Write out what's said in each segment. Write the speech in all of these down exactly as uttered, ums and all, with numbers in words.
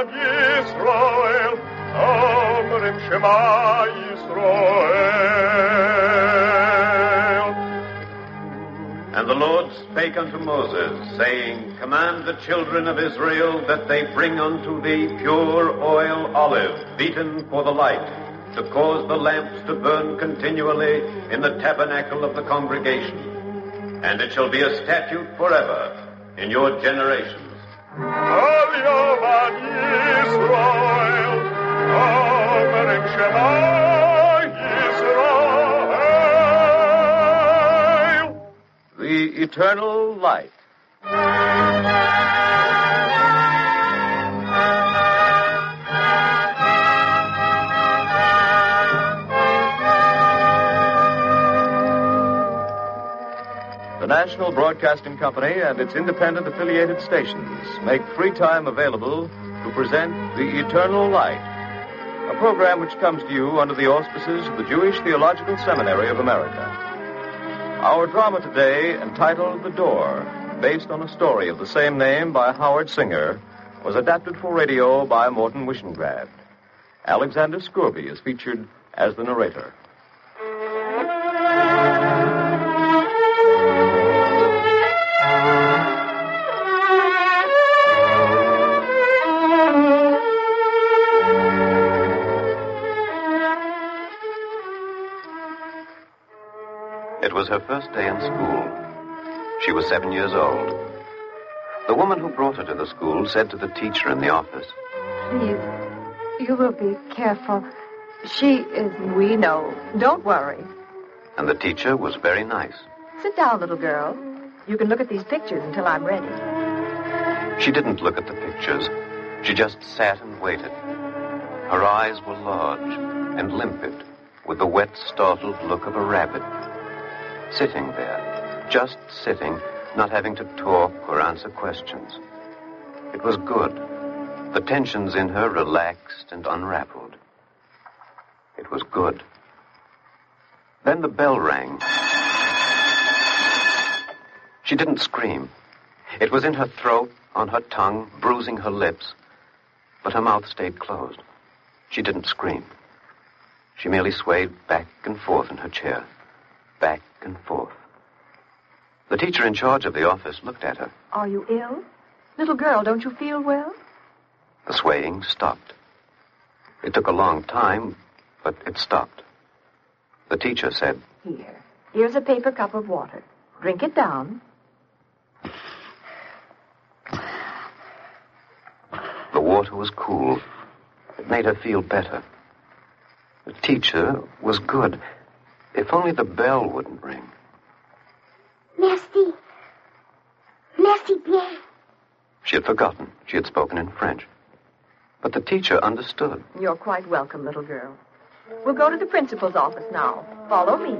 Yovad Yisrael, Omrim Shema Yisrael. And the Lord spake unto Moses, saying, Command the children of Israel that they bring unto thee pure oil olive, beaten for the light, to cause the lamps to burn continually in the tabernacle of the congregation. And it shall be a statute forever in your generations. Al Yovad Yisrael, Omrim Shema Yisrael. The eternal light. The National Broadcasting Company and its independent affiliated stations make free time available to present The Eternal Light, a program which comes to you under the auspices of the Jewish Theological Seminary of America. Our drama today, entitled The Door, based on a story of the same name by Howard Singer, was adapted for radio by Morton Wishengrad. Alexander Scourby is featured as the narrator. It was her first day in school. She was seven years old. The woman who brought her to the school said to the teacher in the office, Please, you will be careful. She is... We know. Don't worry. And the teacher was very nice. Sit down, little girl. You can look at these pictures until I'm ready. She didn't look at the pictures. She just sat and waited. Her eyes were large and limpid, with the wet, startled look of a rabbit. Sitting there, just sitting, not having to talk or answer questions. It was good. The tensions in her relaxed and unraveled. It was good. Then the bell rang. She didn't scream. It was in her throat, on her tongue, bruising her lips. But her mouth stayed closed. She didn't scream. She merely swayed back and forth in her chair. Back and forth. The teacher in charge of the office looked at her. Are you ill? Little girl, don't you feel well? The swaying stopped. It took a long time, but it stopped. The teacher said, Here. Here's a paper cup of water. Drink it down. The water was cool. It made her feel better. The teacher was good. If only the bell wouldn't ring. Merci. Merci bien. She had forgotten. She had spoken in French. But the teacher understood. You're quite welcome, little girl. We'll go to the principal's office now. Follow me.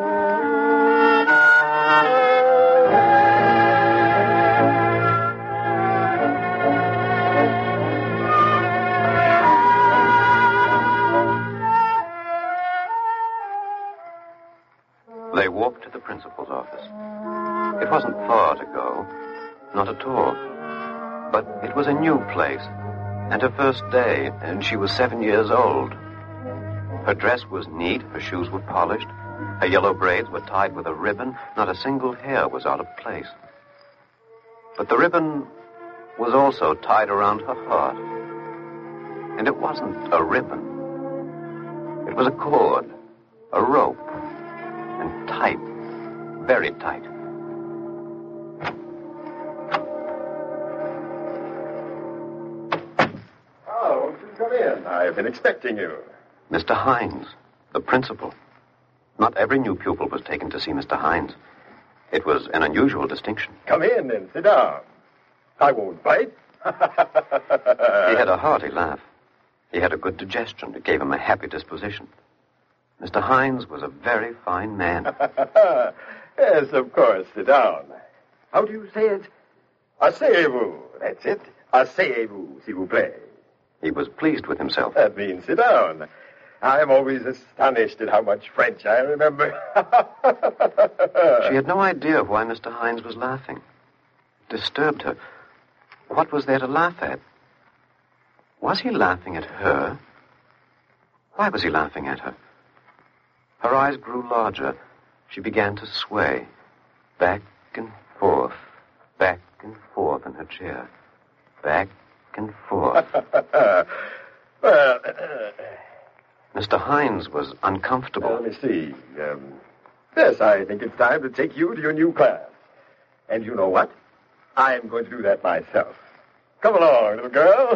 They walked to the principal's office. It wasn't far to go, not at all. But it was a new place, and her first day, and she was seven years old. Her dress was neat, her shoes were polished, her yellow braids were tied with a ribbon, not a single hair was out of place. But the ribbon was also tied around her heart. And it wasn't a ribbon. It was a cord, a rope, and tight, very tight. Oh, won't you come in? I've been expecting you. Mister Hines, the principal. Not every new pupil was taken to see Mister Hines. It was an unusual distinction. Come in and sit down. I won't bite. He had a hearty laugh. He had a good digestion. It gave him a happy disposition. Mister Hines was a very fine man. Yes, of course. Sit down. How do you say it? Asseyez-vous. That's it. Asseyez-vous, s'il vous plaît. He was pleased with himself. That means sit down. I'm always astonished at how much French I remember. She had no idea why Mister Hines was laughing. It disturbed her. What was there to laugh at? Was he laughing at her? Why was he laughing at her? Her eyes grew larger. She began to sway, back and forth, back and forth in her chair, back and forth. Well, Mister Hines was uncomfortable. let me see. Um, yes, I think it's time to take you to your new class. And you know what? I'm going to do that myself. Come along, little girl.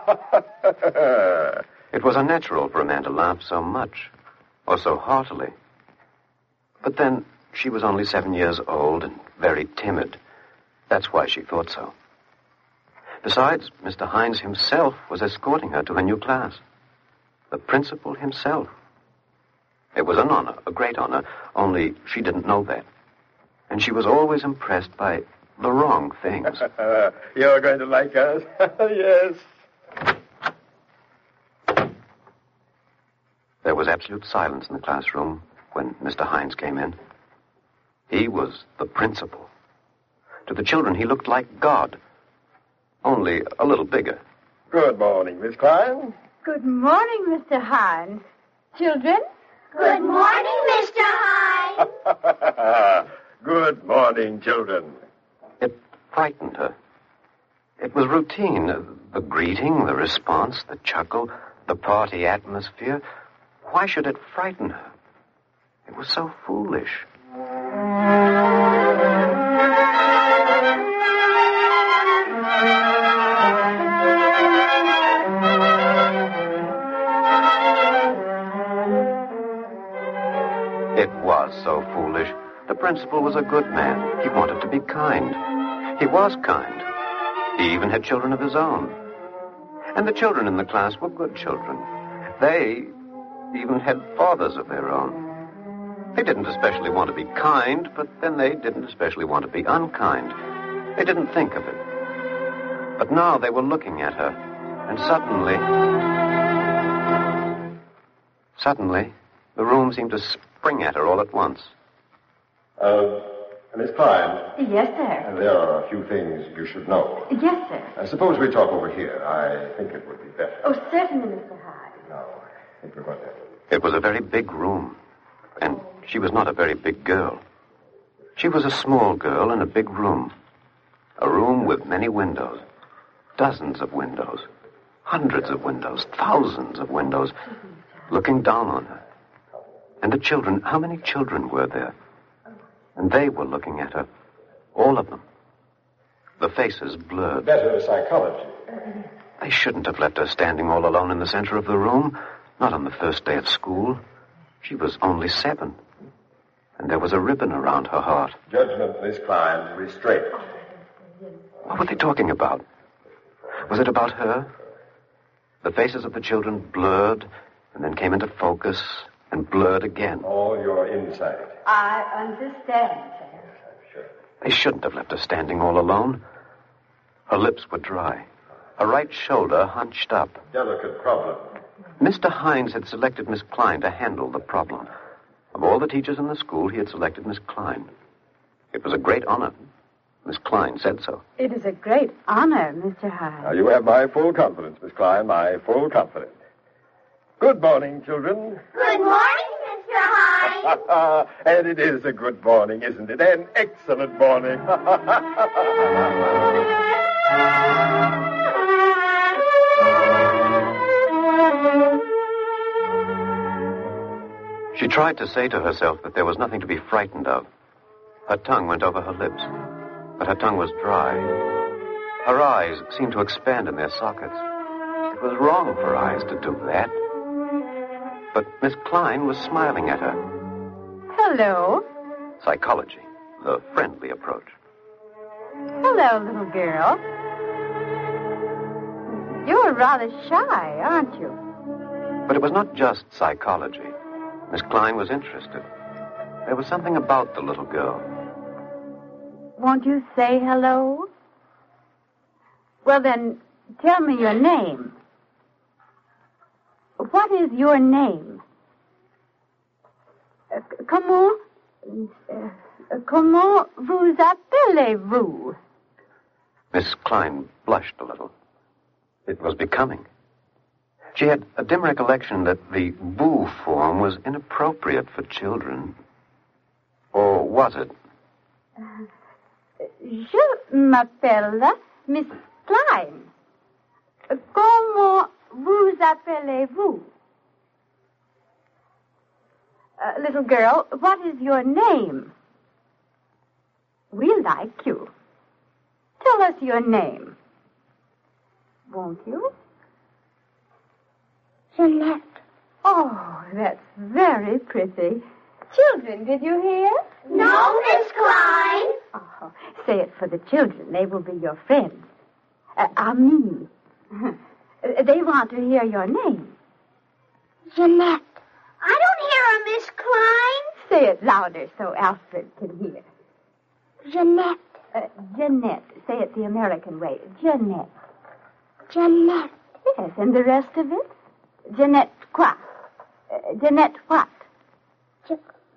It was unnatural for a man to laugh so much, or so heartily. But then, she was only seven years old and very timid. That's why she thought so. Besides, Mister Hines himself was escorting her to her new class. The principal himself. It was an honor, a great honor, only she didn't know that. And she was always impressed by the wrong things. You're going to like us. Yes. There was absolute silence in the classroom when Mister Hines came in. He was the principal. To the children, he looked like God, only a little bigger. Good morning, Miss Klein. Good morning, Mister Hines. Children? Good morning, Mister Hines. Good morning, children. It frightened her. It was routine. The greeting, the response, the chuckle, the party atmosphere. Why should it frighten her? It was so foolish. It was so foolish. The principal was a good man. He wanted to be kind. He was kind. He even had children of his own. And the children in the class were good children. They even had fathers of their own. They didn't especially want to be kind, but then they didn't especially want to be unkind. They didn't think of it. But now they were looking at her, and suddenly... Suddenly, the room seemed to spring at her all at once. Uh, Miss Klein, Yes, sir. there are a few things you should know. Yes, sir. I suppose we talk over here. I think it would be better. Oh, certainly, Mister Hines. No, I think we're going to... It was a very big room, and she was not a very big girl. She was a small girl in a big room. A room with many windows. Dozens of windows. Hundreds of windows. Thousands of windows. Looking down on her. And the children, how many children were there? And they were looking at her. All of them. The faces blurred. Better psychology. They shouldn't have left her standing all alone in the center of the room. Not on the first day of school. She was only seven. And there was a ribbon around her heart. Judgment, Miss Klein, restraint. What were they talking about? Was it about her? The faces of the children blurred and then came into focus and blurred again. All your insight. I understand, sir. Sure. They shouldn't have left her standing all alone. Her lips were dry. Her right shoulder hunched up. Delicate problem. Mister Hines had selected Miss Klein to handle the problem. Of all the teachers in the school, he had selected Miss Klein. It was a great honor. Miss Klein said so. It is a great honor, Mister Hines. Now, you have my full confidence, Miss Klein, my full confidence. Good morning, children. Good morning, Mister Hines. And it is a good morning, isn't it? An excellent morning. She tried to say to herself that there was nothing to be frightened of. Her tongue went over her lips, but her tongue was dry. Her eyes seemed to expand in their sockets. It was wrong for eyes to do that. But Miss Klein was smiling at her. Hello. Psychology, the friendly approach. Hello, little girl. You're rather shy, aren't you? But it was not just psychology. Miss Klein was interested. There was something about the little girl. Won't you say hello? Well, then, tell me your name. What is your name? Uh, comment, uh, comment vous appelez-vous? Miss Klein blushed a little. It was becoming. She had a dim recollection that the boo form was inappropriate for children. Or was it? Je m'appelle Miss Klein. Comment vous appelez-vous? Uh, little girl, what is your name? We like you. Tell us your name. Won't you? Jeanette. Oh, that's very pretty. Children, did you hear? No, Miss Klein. Oh, say it for the children. They will be your friends. Uh, Amis. They want to hear your name. Jeanette. I don't hear a Miss Klein. Say it louder so Alfred can hear. Jeanette. Uh, Jeanette. Say it the American way. Jeanette. Jeanette. Yes, and the rest of it? Jeanette quoi? Uh, Jeanette what? Je-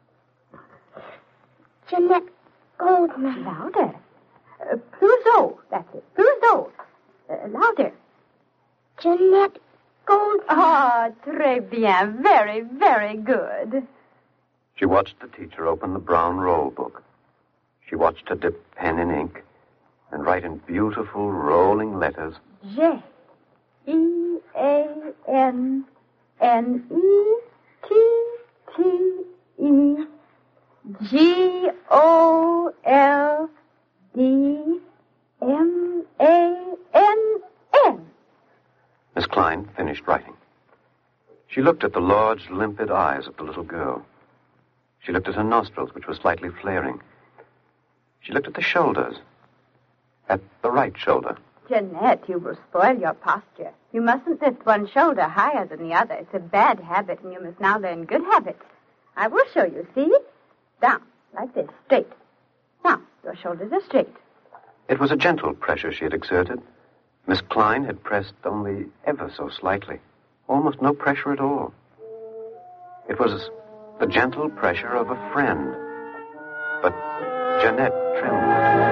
Jeanette Goldman. Louder. Uh, Clouseau. That's it. Clouseau. Uh, louder. Jeanette Goldman. Ah, très bien. Very, very good. She watched the teacher open the brown roll book. She watched her dip pen in ink and write in beautiful rolling letters. J. E. A. N. N. E. T. T. E. G. O. L. D. M. A. N. N. Miss Klein finished writing. She looked at the large, limpid eyes of the little girl. She looked at her nostrils, which were slightly flaring. She looked at the shoulders. At the right shoulder. Jeanette, you will spoil your posture. You mustn't lift one shoulder higher than the other. It's a bad habit, and you must now learn good habits. I will show you, see? Down, like this, straight. Now, your shoulders are straight. It was a gentle pressure she had exerted. Miss Klein had pressed only ever so slightly. Almost no pressure at all. It was the gentle pressure of a friend. But Jeanette trembled.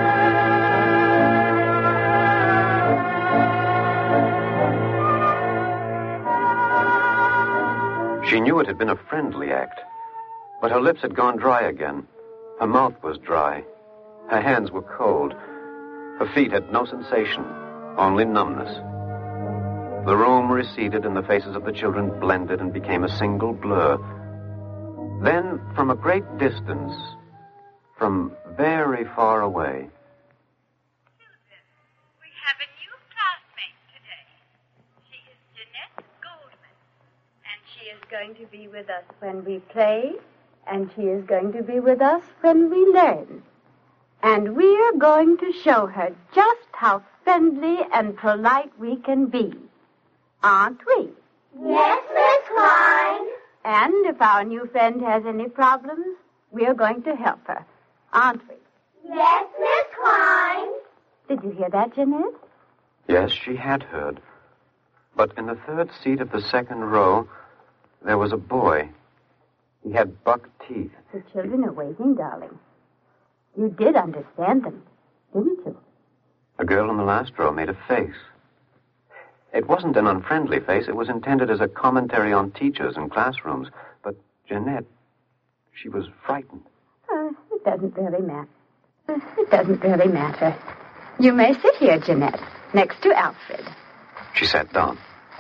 She knew it had been a friendly act, but her lips had gone dry again. Her mouth was dry. Her hands were cold. Her feet had no sensation, only numbness. The room receded and the faces of the children blended and became a single blur. Then, from a great distance, from very far away. Children, we have a new classmate today. She is Jeanette Goldman. And she is going to be with us when we play, and she is going to be with us when we learn. And we are going to show her just how friendly and polite we can be. Aren't we? Yes, Miss Klein. And if our new friend has any problems, we are going to help her. Aren't we? Yes, Miss Klein. Did you hear that, Jeanette? Yes, she had heard. But in the third seat of the second row, there was a boy. He had buck teeth. The children are waiting, darling. You did understand them, didn't you? A girl in the last row made a face. It wasn't an unfriendly face. It was intended as a commentary on teachers and classrooms. But Jeanette, she was frightened. Uh, it doesn't really matter. It doesn't really matter. You may sit here, Jeanette, next to Alfred. She sat down.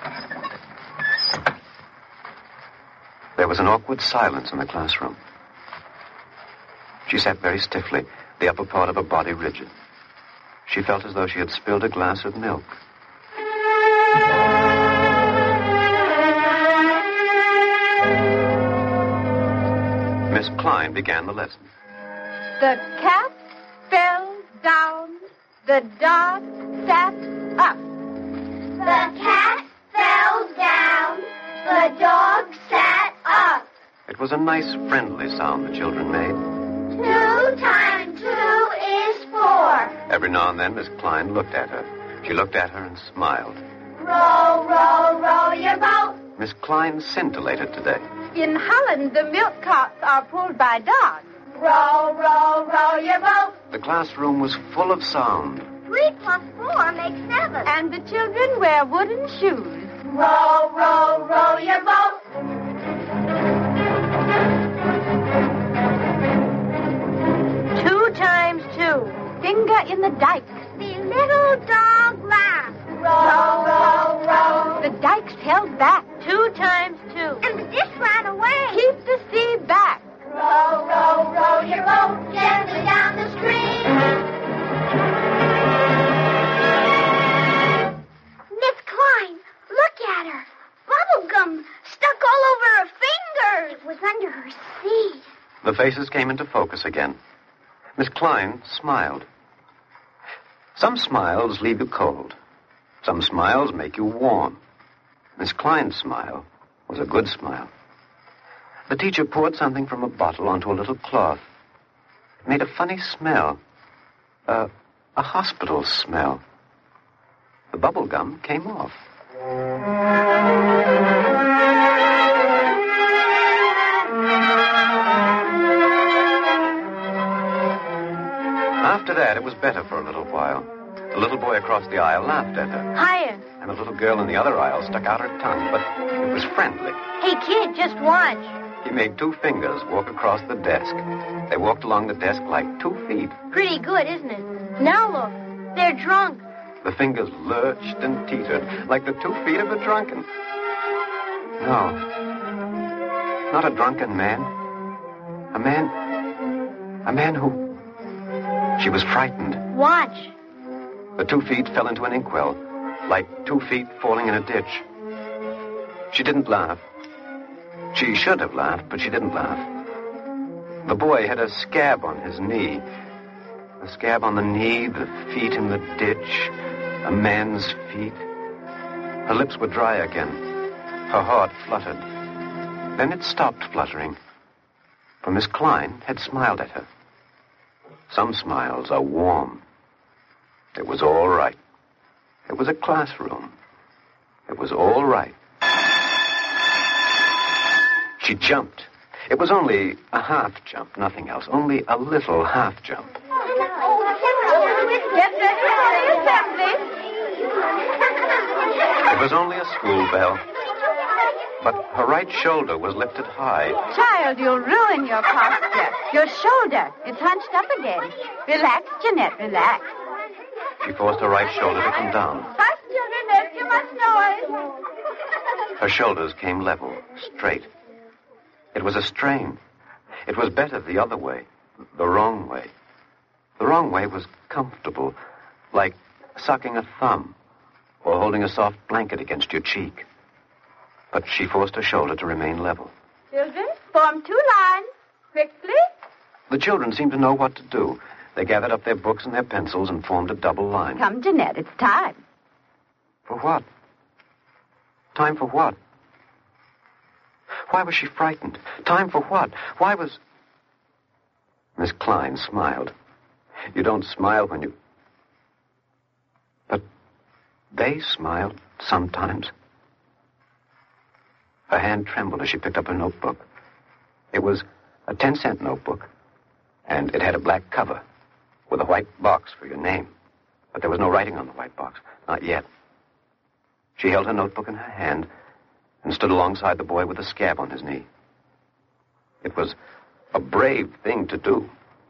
There was an awkward silence in the classroom. She sat very stiffly, the upper part of her body rigid. She felt as though she had spilled a glass of milk. Miss Klein began the lesson. The cat fell down, the dog sat up. The cat fell down, the dog sat up. It was a nice, friendly sound the children made. Two times two is four. Every now and then, Miss Klein looked at her. She looked at her and smiled. Row, row, row your boat. Miss Klein scintillated today. In Holland, the milk carts are pulled by dogs. Row, row, row your boat. The classroom was full of sound. Three plus four makes seven. And the children wear wooden shoes. Row, row, row your boat. Two times two. Finger in the dike. The little dog laughed. Row, row, row. The dike's held back. Two times two. And the dish ran away. Keep the sea back. Row, row, row your boat gently down the stream. Miss Klein, look at her. Bubble gum stuck all over her fingers. It was under her seat. The faces came into focus again. Miss Klein smiled. Some smiles leave you cold. Some smiles make you warm. Miss Klein's smile was a good smile. The teacher poured something from a bottle onto a little cloth. It made a funny smell. Uh, a hospital smell. The bubble gum came off. After that, it was better for a little while. The little boy across the aisle laughed at her. Higher. And the little girl in the other aisle stuck out her tongue, but it was friendly. Hey, kid, just watch. He made two fingers walk across the desk. They walked along the desk like two feet. Pretty good, isn't it? Now look. They're drunk. The fingers lurched and teetered like the two feet of a drunken. No. Not a drunken man. A man. A man who. She was frightened. Watch. The two feet fell into an inkwell, like two feet falling in a ditch. She didn't laugh. She should have laughed, but she didn't laugh. The boy had a scab on his knee. The scab on the knee, the feet in the ditch, a man's feet. Her lips were dry again. Her heart fluttered. Then it stopped fluttering, for Miss Klein had smiled at her. Some smiles are warm. It was all right. It was a classroom. It was all right. She jumped. It was only a half jump, nothing else. Only a little half jump. It was only a school bell. But her right shoulder was lifted high. Child, you'll ruin your posture. Your shoulder. It's hunched up again. Relax, Jeanette, relax. She forced her right shoulder to come down. Hush, children, there's too much noise. Her shoulders came level, straight. It was a strain. It was better the other way, the wrong way. The wrong way was comfortable, like sucking a thumb or holding a soft blanket against your cheek. But she forced her shoulder to remain level. Children, form two lines. Quickly. The children seemed to know what to do. They gathered up their books and their pencils and formed a double line. Come, Jeanette, it's time. For what? Time for what? Why was she frightened? Time for what? Why was... Miss Klein smiled. You don't smile when you... But they smiled sometimes. Her hand trembled as she picked up her notebook. It was a ten-cent notebook, and it had a black cover with a white box for your name. But there was no writing on the white box, not yet. She held her notebook in her hand and stood alongside the boy with a scab on his knee. It was a brave thing to do.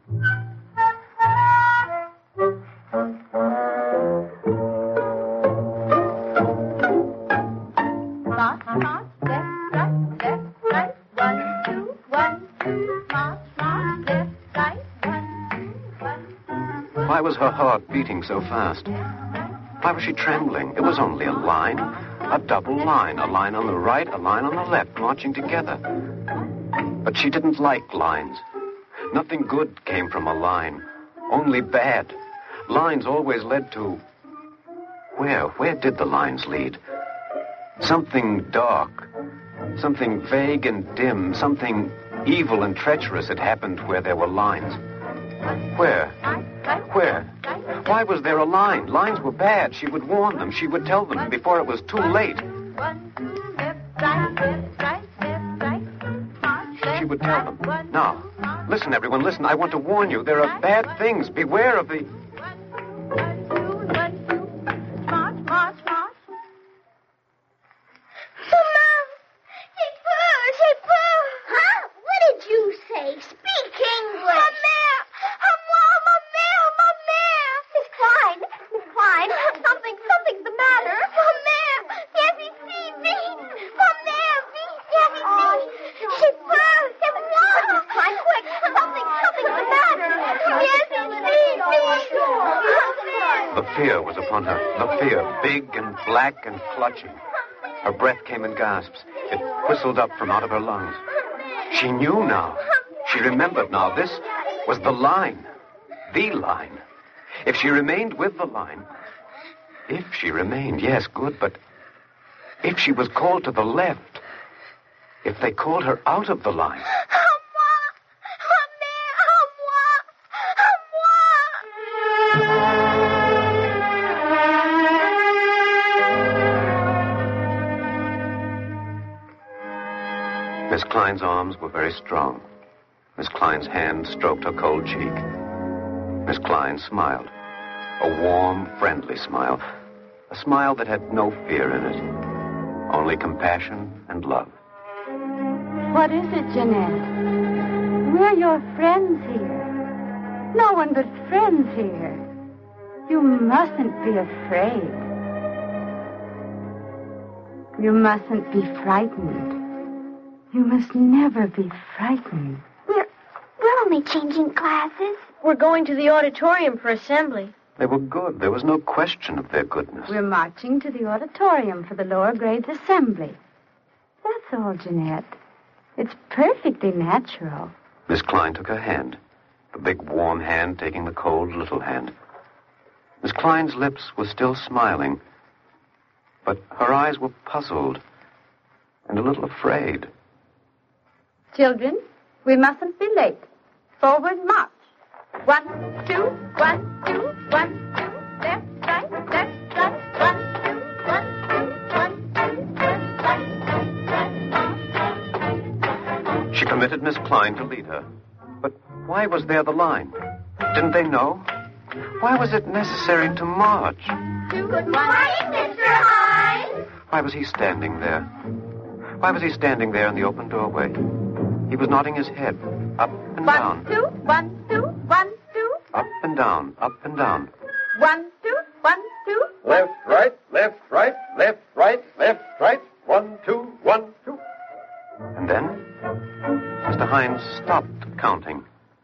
March, march, left, right, left, right, one, two, one, two, march, march, left, right, one, two, one, two, one. Why was her heart beating so fast? Why was she trembling? It was only a line, a double line, a line on the right, a line on the left, marching together. But she didn't like lines. Nothing good came from a line, only bad. Lines always led to... Where? Where did the lines lead? Something dark, something vague and dim, something evil and treacherous had happened where there were lines. Where? Where? Why was there a line? Lines were bad. She would warn them. She would tell them before it was too late. One, two, left, right, left, right, left, right. March, left, She would tell them. right, one, Now, listen, everyone, listen. I want to warn you. There are bad things. Beware of the... one, two, one, two. March, march, march. fear was upon her. The fear, big and black and clutching. Her breath came in gasps. It whistled up from out of her lungs. She knew now. She remembered now. This was the line. The line. If she remained with the line... If she remained, yes, good, but... If she was called to the left... If they called her out of the line... Miss Klein's arms were very strong. Miss Klein's hand stroked her cold cheek. Miss Klein smiled. A warm, friendly smile. A smile that had no fear in it. Only compassion and love. What is it, Jeanette? We're your friends here. No one but friends here. You mustn't be afraid. You mustn't be frightened. You must never be frightened. We're, we're only changing classes. We're going to the auditorium for assembly. They were good. There was no question of their goodness. We're marching to the auditorium for the lower grades assembly. That's all, Jeanette. It's perfectly natural. Miss Klein took her hand, the big warm hand taking the cold little hand. Miss Klein's lips were still smiling, but her eyes were puzzled and a little afraid. Children, we mustn't be late. Forward march. One, two, one, two, one, two. Left, right, left, right. One, two, one, two, one, two. Left, right, left, right. She permitted Miss Klein to lead her. But why was there the line? Didn't they know? Why was it necessary to march? Good morning, Mister Hines. Why was he standing there? Why was he standing there in the open doorway? He was nodding his head, up and One, down. two, one, two, one, two. Up and down, up and down. One, two, one, two. Left, right, left, right, left, right, left, right. One, two, one, two. And then, Mister Hines stopped counting.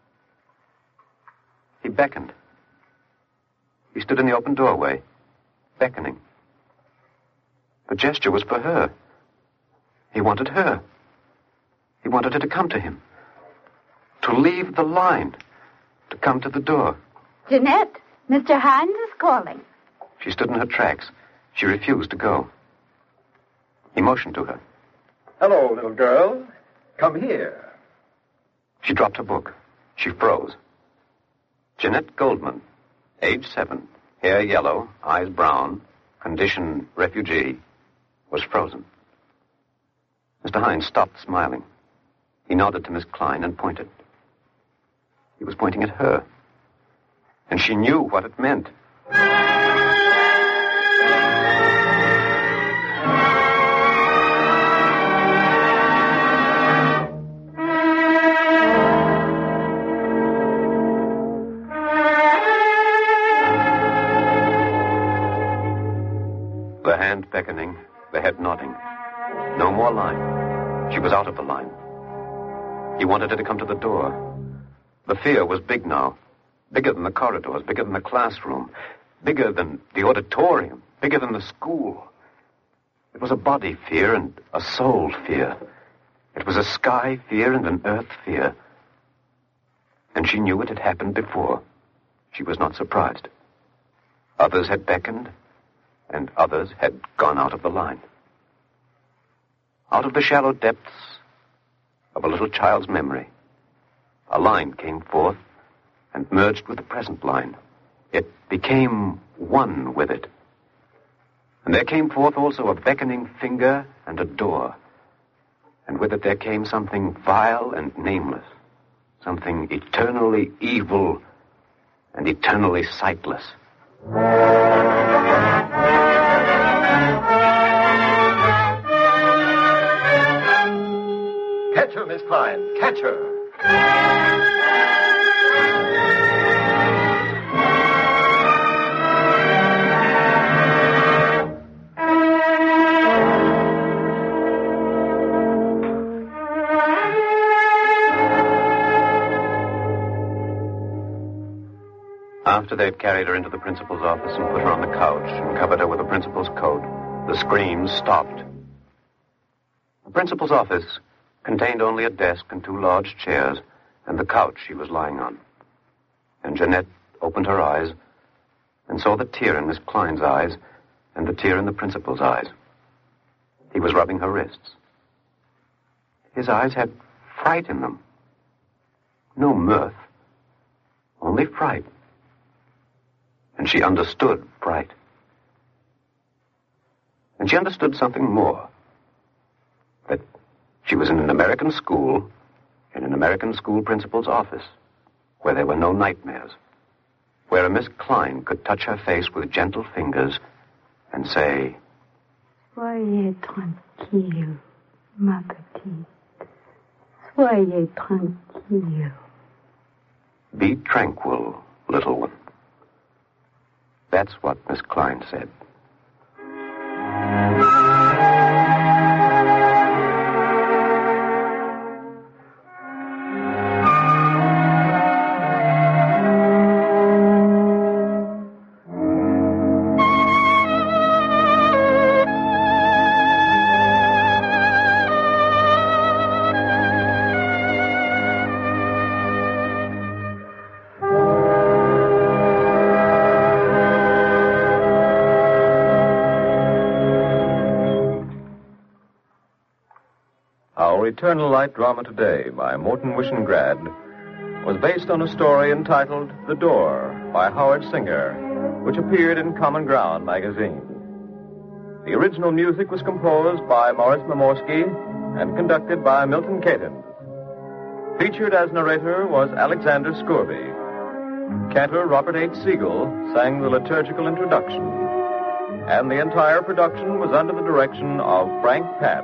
He beckoned. He stood in the open doorway, beckoning. The gesture was for her. He wanted her. He wanted her to come to him. To leave the line. To come to the door. Jeanette, Mister Hines is calling. She stood in her tracks. She refused to go. He motioned to her. Hello, little girl. Come here. She dropped her book. She froze. Jeanette Goldman, age seven, hair yellow, eyes brown, condition refugee, was frozen. Mister Hines stopped smiling. He nodded to Miss Klein and pointed. He was pointing at her. And she knew what it meant. The hand beckoning, the head nodding. No more line. She was out of the line. He wanted her to come to the door. The fear was big now. Bigger than the corridors, bigger than the classroom, bigger than the auditorium, bigger than the school. It was a body fear and a soul fear. It was a sky fear and an earth fear. And she knew it had happened before. She was not surprised. Others had beckoned, and others had gone out of the line. Out of the shallow depths of a little child's memory, a line came forth and merged with the present line. It became one with it. And there came forth also a beckoning finger and a door. And with it there came something vile and nameless, something eternally evil and eternally sightless. Catch her, Miss Klein. Catch her. After they'd carried her into the principal's office and put her on the couch and covered her with the principal's coat, the screams stopped. The principal's office contained only a desk and two large chairs and the couch she was lying on. And Jeanette opened her eyes and saw the tear in Miss Klein's eyes and the tear in the principal's eyes. He was rubbing her wrists. His eyes had fright in them. No mirth, only fright. And she understood fright. And she understood something more. That she was in an American school, in an American school principal's office, where there were no nightmares, where a Miss Klein could touch her face with gentle fingers and say, Soyez tranquille, ma petite. Soyez tranquille. Be tranquil, little one. That's what Miss Klein said. Our Eternal Light drama today by Morton Wishengrad was based on a story entitled The Door by Howard Singer, which appeared in Common Ground magazine. The original music was composed by Morris Mamorsky and conducted by Milton Cadens. Featured as narrator was Alexander Scourby. Cantor Robert H. Siegel sang the liturgical introduction, and the entire production was under the direction of Frank Papp.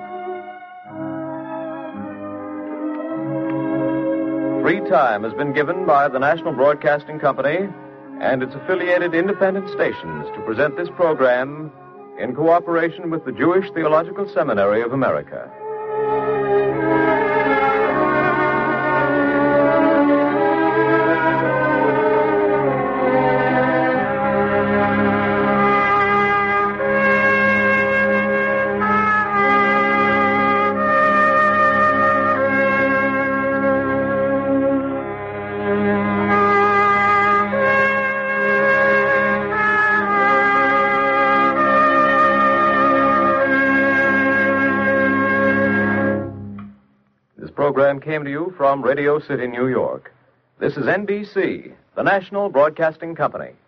Free time has been given by the National Broadcasting Company and its affiliated independent stations to present this program in cooperation with the Jewish Theological Seminary of America. The program came to you from Radio City, New York. This is N B C, the National Broadcasting Company.